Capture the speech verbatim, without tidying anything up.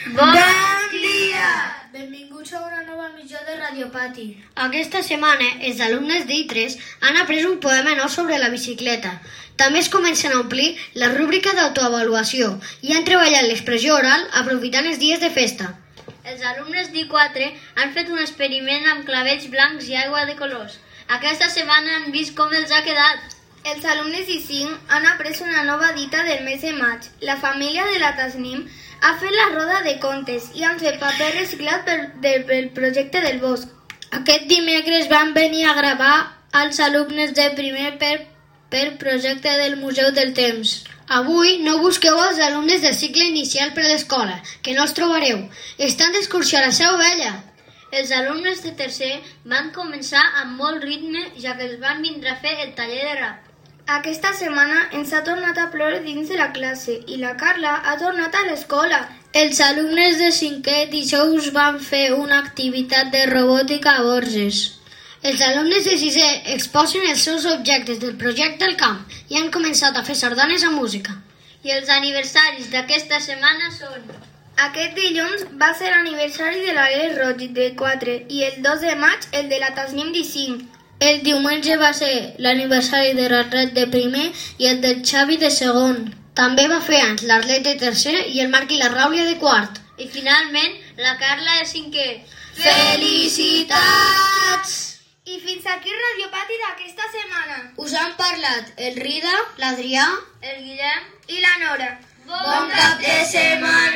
Bon dia! Benvinguts a una nova emissió de Radiopati. Aquesta setmana, els alumnes d'I tres han après un poema nou sobre la bicicleta. També es comencen a omplir la rúbrica d'autoavaluació i han treballat l'expressió oral aprofitant els dies de festa. Els alumnes d'I quatre han fet un experiment amb clavells blancs i aigua de colors. Aquesta setmana han vist com els ha quedat. Els alumnes d'I cinc han après una nova dita del mes de maig. La família de la Tasnim ha fet la roda de contes i han fet paper reciclat per, de, pel projecte del bosc. Aquest dimecres van venir a gravar als alumnes de primer per, per projecte del Museu del Temps. Avui no busqueu els alumnes del cicle inicial per l'escola, que no els trobareu. Estan d'excursió a la Seu Vella. Els alumnes de tercer van començar amb molt ritme, ja que els van vindre a fer el taller de rap. Aquesta setmana ens ha tornat a ploure dins de la classe i la Carla ha tornat a l'escola. Els alumnes de cinquè dijous van fer una activitat de robòtica a Borges. Els alumnes de sisè exposen els seus objectes del projecte al camp i han començat a fer sardanes amb música. I els aniversaris d'aquesta setmana són... Aquest dilluns va ser l'aniversari de l'Ale Roig de quatre i el dos de maig el de la Tasnim de cinc. El diumenge va ser l'aniversari de l'Arlet de primer i el del Xavi de segon. També va fer anys l'Arlet de tercer i el Marc i la Ràulia de quart. I finalment la Carla de cinquè. Felicitats! I fins aquí el Radiopati d'aquesta setmana. Us han parlat el Rida, l'Adrià, el Guillem i la Nora. Bon cap de setmana!